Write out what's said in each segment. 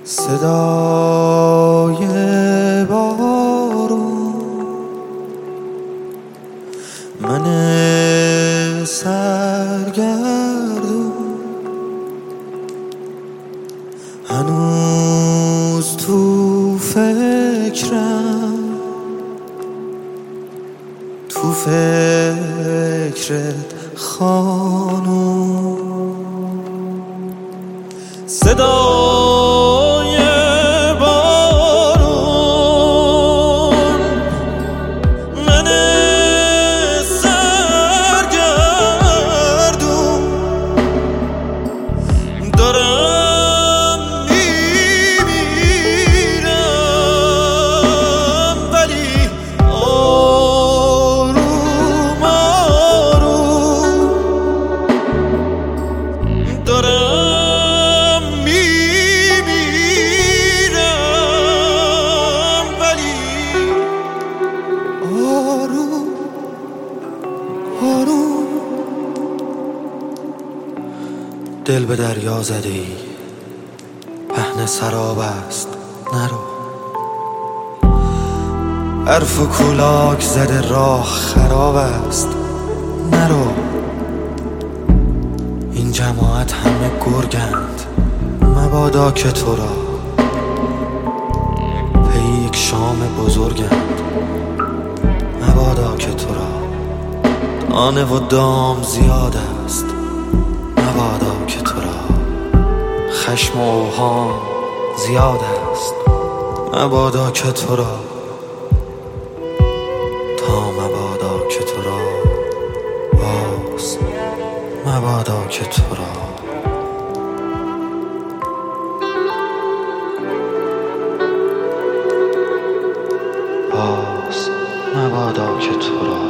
صدای بارون، من سرگردون هنوز تو فکرم، تو فکرت خانوم. صدای بارون، من سرگردون دارم میمیرم، ولی آروم آروم دارم دل به دریا زده ای، پهن سراب است نرو. حرف و کولاک زده راه خراب است نرو. این جماعت همه گرگند، مبادا که تو را پی یک شام بزرگند، مبادا که تو را دانه و دام زیاد است، مبادا که تو را خشم و اوهام زیاد است، مبادا که تو را مبادا که تو را باز، مبادا که تو را باز، مبادا که تو را.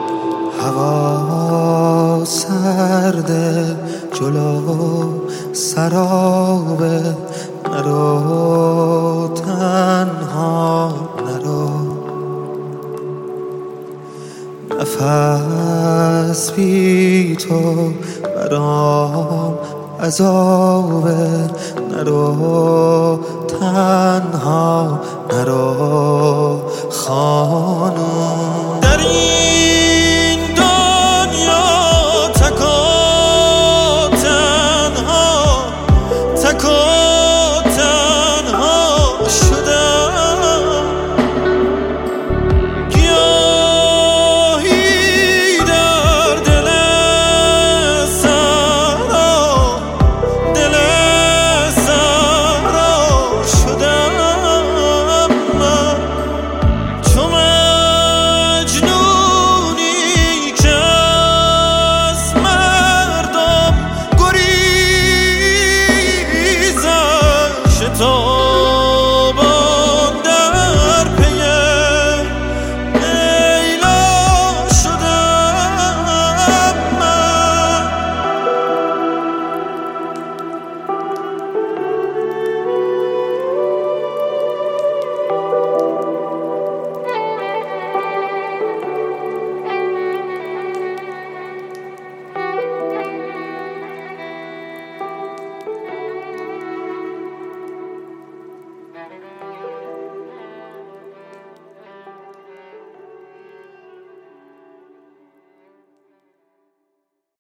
هوا سرده جلو سرابه، نرو تنها نرو. نفس بی تو برام عذابه، نرو تنها نرو خانوم.